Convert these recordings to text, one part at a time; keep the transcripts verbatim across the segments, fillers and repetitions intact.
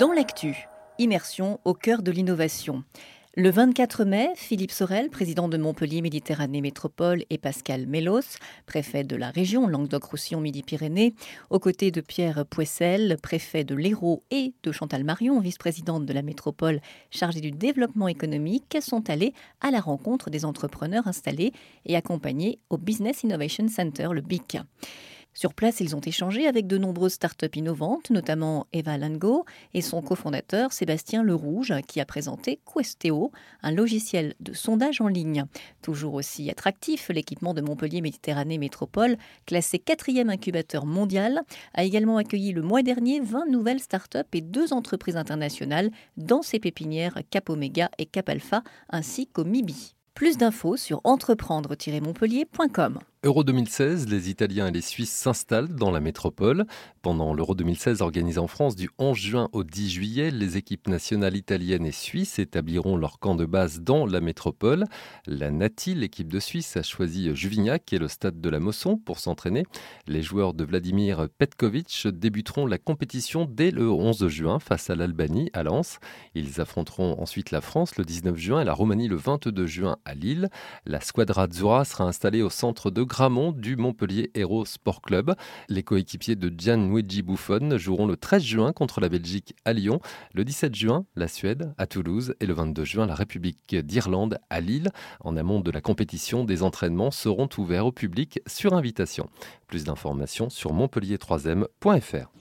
Dans l'actu, immersion au cœur de l'innovation. Le vingt-quatre mai, Philippe Sorel, président de Montpellier Méditerranée Métropole, et Pascal Mélos, préfet de la région Languedoc-Roussillon Midi-Pyrénées, aux côtés de Pierre Pouessel, préfet de l'Hérault, et de Chantal Marion, vice-présidente de la métropole chargée du développement économique, sont allés à la rencontre des entrepreneurs installés et accompagnés au Business Innovation Center, le B I C. Sur place, ils ont échangé avec de nombreuses startups innovantes, notamment Eva Lango et son cofondateur Sébastien Lerouge, qui a présenté Questeo, un logiciel de sondage en ligne. Toujours aussi attractif, l'équipement de Montpellier Méditerranée Métropole, classé quatrième incubateur mondial, a également accueilli le mois dernier vingt nouvelles startups et deux entreprises internationales dans ses pépinières Cap Omega et Cap Alpha, ainsi qu'au M I B I. Plus d'infos sur entreprendre tiret montpellier point com. Euro deux mille seize, les Italiens et les Suisses s'installent dans la métropole. Pendant l'Euro deux mille seize organisé en France du onze juin au dix juillet, les équipes nationales italiennes et suisses établiront leur camp de base dans la métropole. La Nati, l'équipe de Suisse, a choisi Juvignac et le stade de la Mosson pour s'entraîner. Les joueurs de Vladimir Petkovic débuteront la compétition dès le onze juin face à l'Albanie à Lens. Ils affronteront ensuite la France le dix-neuf juin et la Roumanie le vingt-deux juin à Lille. La Squadra Azzurra sera installée au centre de Gramont du Montpellier Hérault Sport Club. Les coéquipiers de Gianluigi Buffon joueront le treize juin contre la Belgique à Lyon, le dix-sept juin la Suède à Toulouse et le vingt-deux juin la République d'Irlande à Lille. En amont de la compétition, des entraînements seront ouverts au public sur invitation. Plus d'informations sur montpellier trois m point f r.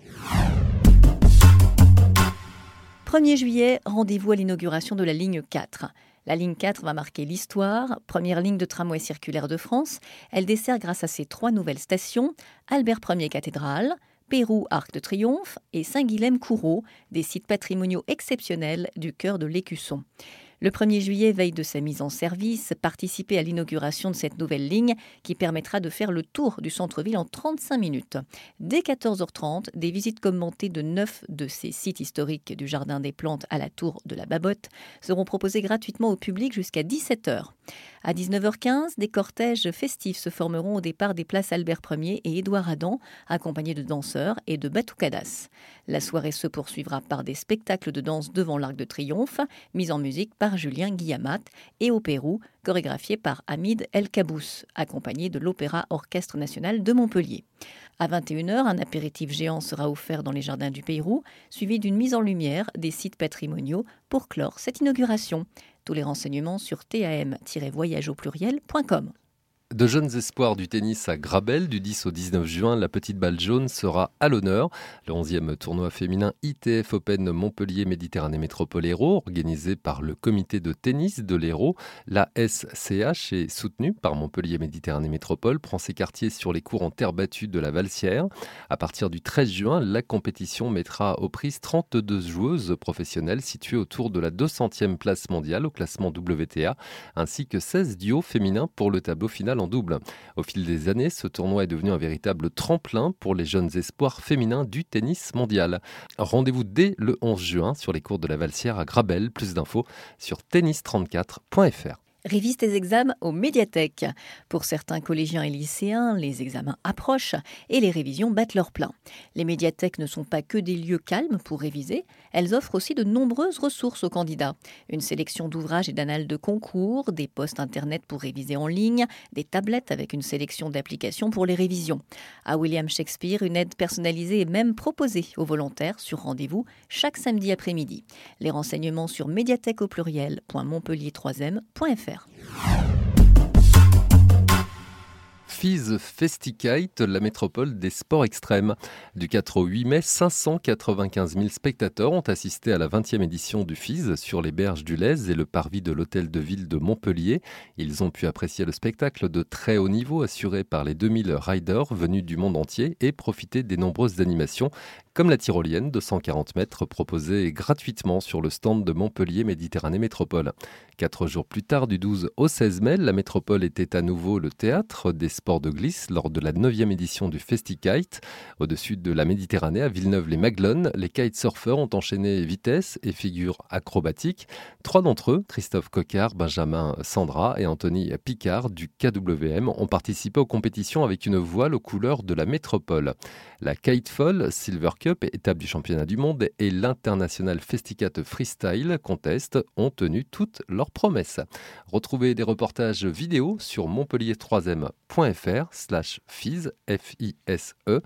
premier juillet, rendez-vous à l'inauguration de la ligne quatre. La ligne quatre va marquer l'histoire, première ligne de tramway circulaire de France. Elle dessert grâce à ses trois nouvelles stations, Albert Ier Cathédrale, Pérou Arc de Triomphe et Saint-Guilhem-Coureau, des sites patrimoniaux exceptionnels du cœur de l'Écusson. Le premier juillet, veille de sa mise en service, participez à l'inauguration de cette nouvelle ligne qui permettra de faire le tour du centre-ville en trente-cinq minutes. Dès quatorze heures trente, des visites commentées de neuf de ces sites historiques du Jardin des Plantes à la Tour de la Babotte seront proposées gratuitement au public jusqu'à dix-sept heures. À dix-neuf heures quinze, des cortèges festifs se formeront au départ des places Albert Ier et Édouard Adam, accompagnés de danseurs et de batucadas. La soirée se poursuivra par des spectacles de danse devant l'Arc de Triomphe, mis en musique par Julien Guillamat, et au Pérou, chorégraphié par Hamid El Kabous, accompagné de l'Opéra Orchestre National de Montpellier. À vingt et une heures, un apéritif géant sera offert dans les jardins du Pérou, suivi d'une mise en lumière des sites patrimoniaux pour clore cette inauguration. Tous les renseignements sur t a m tiret voyage au pluriel point com. De jeunes espoirs du tennis à Grabel, du dix au dix-neuf juin, la petite balle jaune sera à l'honneur. Le onzième tournoi féminin I T F Open Montpellier Méditerranée Métropole Hérault, organisé par le comité de tennis de l'Hérault, la S C H et soutenu par Montpellier Méditerranée Métropole, prend ses quartiers sur les cours en terre battue de la Valsière. À partir du treize juin, la compétition mettra aux prises trente-deux joueuses professionnelles situées autour de la deux centième place mondiale au classement W T A, ainsi que seize duos féminins pour le tableau final en double. Au fil des années, ce tournoi est devenu un véritable tremplin pour les jeunes espoirs féminins du tennis mondial. Rendez-vous dès le onze juin sur les cours de la Valsière à Grabel. Plus d'infos sur tennis trente-quatre point f r. Révise tes examens aux médiathèques. Pour certains collégiens et lycéens, les examens approchent et les révisions battent leur plein. Les médiathèques ne sont pas que des lieux calmes pour réviser, elles offrent aussi de nombreuses ressources aux candidats. Une sélection d'ouvrages et d'annales de concours, des posts internet pour réviser en ligne, des tablettes avec une sélection d'applications pour les révisions. À William Shakespeare, une aide personnalisée est même proposée aux volontaires sur rendez-vous chaque samedi après-midi. Les renseignements sur médiathèque au pluriel point montpellier trois m point f r. Fizz Festikite, la métropole des sports extrêmes. Du quatre au huit mai, cinq cent quatre-vingt-quinze mille spectateurs ont assisté à la vingtième édition du Fizz sur les berges du Lez et le parvis de l'hôtel de ville de Montpellier. Ils ont pu apprécier le spectacle de très haut niveau assuré par les deux mille riders venus du monde entier et profiter des nombreuses animations comme la tyrolienne de cent quarante mètres proposée gratuitement sur le stand de Montpellier Méditerranée Métropole. Quatre jours plus tard, du douze au seize mai, la métropole était à nouveau le théâtre des sports sport de glisse lors de la neuvième édition du FestiKite. Au-dessus de la Méditerranée, à Villeneuve-les-Maglones, les kitesurfers ont enchaîné vitesse et figures acrobatiques. Trois d'entre eux, Christophe Coquard, Benjamin Sandra et Anthony Picard du K W M, ont participé aux compétitions avec une voile aux couleurs de la métropole. La Kitefall Silver Cup, étape du championnat du monde, et l'International FestiKite Freestyle Contest ont tenu toutes leurs promesses. Retrouvez des reportages vidéo sur montpellier troisième point f r slash fise, F I S E,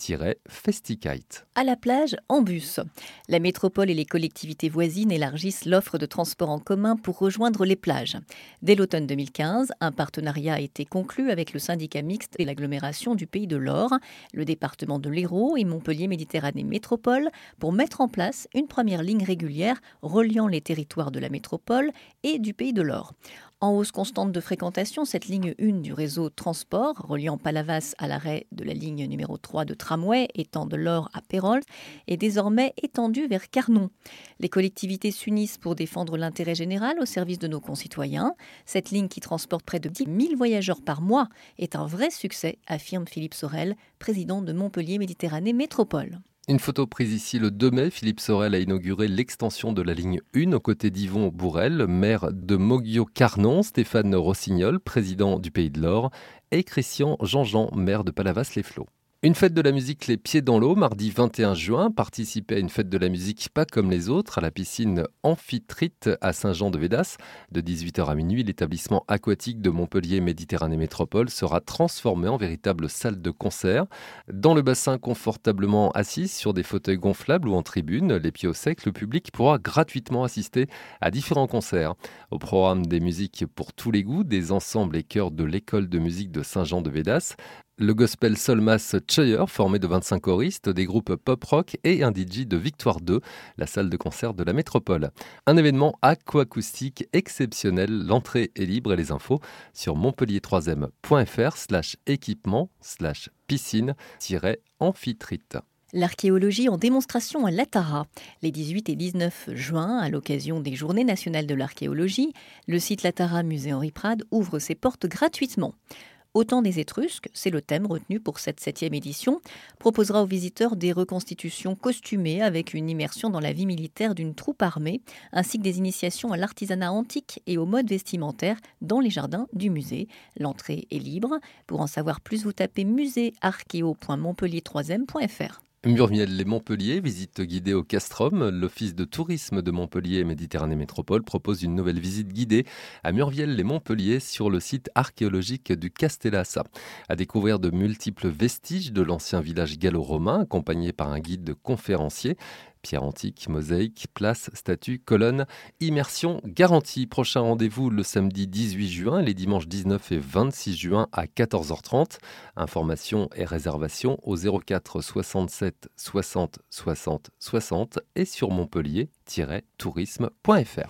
FestiKite. À la plage, en bus. La métropole et les collectivités voisines élargissent l'offre de transport en commun pour rejoindre les plages. Dès l'automne deux mille quinze, un partenariat a été conclu avec le syndicat mixte et l'agglomération du Pays de l'Or, le département de l'Hérault et Montpellier Méditerranée Métropole pour mettre en place une première ligne régulière reliant les territoires de la métropole et du Pays de l'Or. En hausse constante de fréquentation, cette ligne un du réseau transport, reliant Palavas à l'arrêt de la ligne numéro trois de tramway, étant de l'Or à Pérols, est désormais étendue vers Carnon. Les collectivités s'unissent pour défendre l'intérêt général au service de nos concitoyens. Cette ligne qui transporte près de dix mille voyageurs par mois est un vrai succès, affirme Philippe Sorel, président de Montpellier Méditerranée Métropole. Une photo prise ici le deux mai, Philippe Sorel a inauguré l'extension de la ligne un aux côtés d'Yvon Bourrel, maire de Moguio-Carnon, Stéphane Rossignol, président du Pays de l'Or, et Christian Jean-Jean, maire de Palavas-les-Flots. Une fête de la musique les pieds dans l'eau, mardi vingt et un juin. Participez à une fête de la musique pas comme les autres, à la piscine Amphitrite à Saint-Jean-de-Védas. De dix-huit heures à minuit, l'établissement aquatique de Montpellier Méditerranée Métropole sera transformé en véritable salle de concert. Dans le bassin, confortablement assis sur des fauteuils gonflables ou en tribune, les pieds au sec, le public pourra gratuitement assister à différents concerts. Au programme des musiques pour tous les goûts, des ensembles et chœurs de l'école de musique de Saint-Jean-de-Védas, le gospel Solmas Choir, formé de vingt-cinq choristes, des groupes pop-rock et un D J de Victoire deux, la salle de concert de la métropole. Un événement aquacoustique exceptionnel. L'entrée est libre et les infos sur montpellier troisième point f r slash équipement slash piscine amphitrite. L'archéologie en démonstration à l'Atara. Les dix-huit et dix-neuf juin, à l'occasion des Journées nationales de l'archéologie, le site l'Atara Musée Henri Prade ouvre ses portes gratuitement. Au temps des Étrusques, c'est le thème retenu pour cette septième édition, proposera aux visiteurs des reconstitutions costumées avec une immersion dans la vie militaire d'une troupe armée, ainsi que des initiations à l'artisanat antique et aux modes vestimentaires dans les jardins du musée. L'entrée est libre. Pour en savoir plus, vous tapez musée archéo point montpellier troisième point f r. Murviel-les-Montpellier, visite guidée au Castrum. L'Office de tourisme de Montpellier et Méditerranée Métropole propose une nouvelle visite guidée à Murviel-les-Montpellier sur le site archéologique du Castellas. À découvrir de multiples vestiges de l'ancien village gallo-romain, accompagné par un guide de conférencier. Pierre antique, mosaïque, place, statues, colonnes, immersion garantie. Prochain rendez-vous le samedi dix-huit juin et les dimanches dix-neuf et vingt-six juin à quatorze heures trente. Informations et réservations au zéro quatre soixante-sept soixante soixante soixante et sur montpellier tiret tourisme point f r.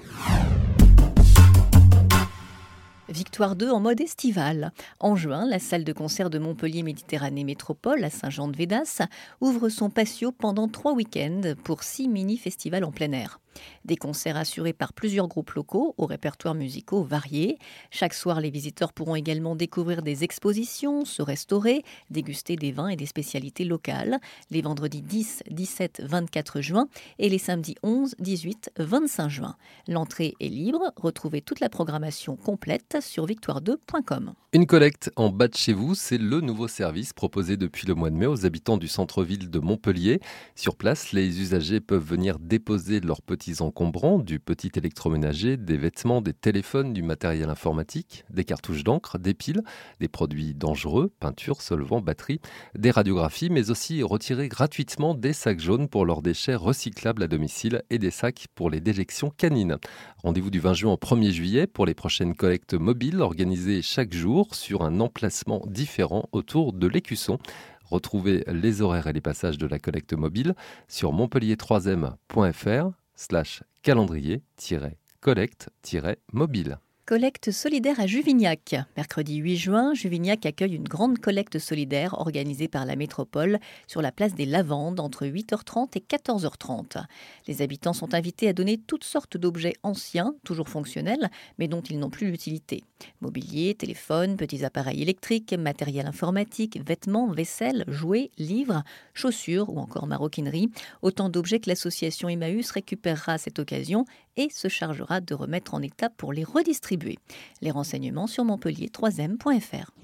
Victoire deux en mode estival. En juin, la salle de concert de Montpellier Méditerranée Métropole à Saint-Jean-de-Védas ouvre son patio pendant trois week-ends pour six mini-festivals en plein air. Des concerts assurés par plusieurs groupes locaux aux répertoires musicaux variés. Chaque soir, les visiteurs pourront également découvrir des expositions, se restaurer, déguster des vins et des spécialités locales les vendredis dix, dix-sept, vingt-quatre juin et les samedis onze, dix-huit, vingt-cinq juin. L'entrée est libre. Retrouvez toute la programmation complète sur victoire deux point com. Une collecte en bas de chez vous, c'est le nouveau service proposé depuis le mois de mai aux habitants du centre-ville de Montpellier. Sur place, les usagers peuvent venir déposer leurs petits encombrants, du petit électroménager, des vêtements, des téléphones, du matériel informatique, des cartouches d'encre, des piles, des produits dangereux, peinture, solvants, batteries, des radiographies, mais aussi retirer gratuitement des sacs jaunes pour leurs déchets recyclables à domicile et des sacs pour les déjections canines. Rendez-vous du vingt juin au premier juillet pour les prochaines collectes mobiles organisées chaque jour sur un emplacement différent autour de l'Écusson. Retrouvez les horaires et les passages de la collecte mobile sur montpellier troisième point f r slash calendrier collecte mobile. Collecte solidaire à Juvignac. Mercredi huit juin, Juvignac accueille une grande collecte solidaire organisée par la métropole sur la place des Lavandes entre huit heures trente et quatorze heures trente. Les habitants sont invités à donner toutes sortes d'objets anciens, toujours fonctionnels, mais dont ils n'ont plus l'utilité. Mobilier, téléphone, petits appareils électriques, matériel informatique, vêtements, vaisselle, jouets, livres, chaussures ou encore maroquinerie. Autant d'objets que l'association Emmaüs récupérera à cette occasion et se chargera de remettre en état pour les redistribuer. Les renseignements sur montpellier trois m point f r.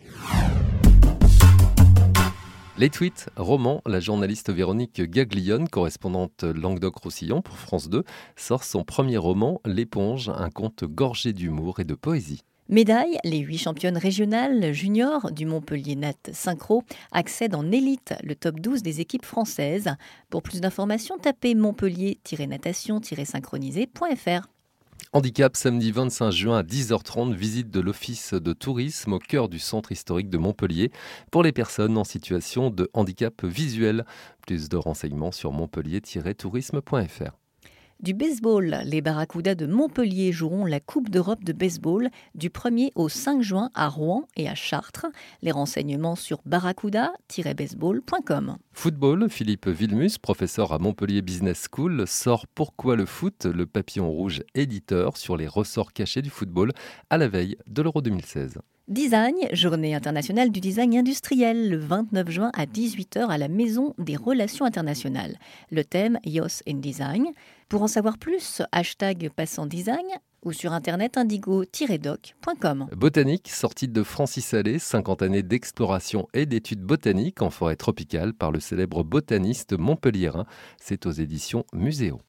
Les tweets, romans, la journaliste Véronique Gaglione, correspondante Languedoc-Roussillon pour France deux, sort son premier roman, L'éponge, un conte gorgé d'humour et de poésie. Médaille, les huit championnes régionales juniors du Montpellier Nat Synchro accèdent en élite, le top douze des équipes françaises. Pour plus d'informations, tapez montpellier-natation-synchronisé point f r. Handicap, samedi vingt-cinq juin à dix heures trente, visite de l'Office de tourisme au cœur du centre historique de Montpellier pour les personnes en situation de handicap visuel. Plus de renseignements sur montpellier tiret tourisme point f r. Du baseball, les Barracudas de Montpellier joueront la Coupe d'Europe de baseball du premier au cinq juin à Rouen et à Chartres. Les renseignements sur barracuda tiret baseball point com. Football, Philippe Villemus, professeur à Montpellier Business School, sort Pourquoi le foot, le papillon rouge éditeur sur les ressorts cachés du football à la veille de l'Euro deux mille seize. Design, journée internationale du design industriel, le vingt-neuf juin à dix-huit heures à la Maison des Relations Internationales. Le thème Y O S in Design. Pour en savoir plus, hashtag passant design ou sur internet indigo tiret doc point com. Botanique, sortie de Francis Allais, cinquante années d'exploration et d'études botaniques en forêt tropicale par le célèbre botaniste montpelliérain. C'est aux éditions Muséo.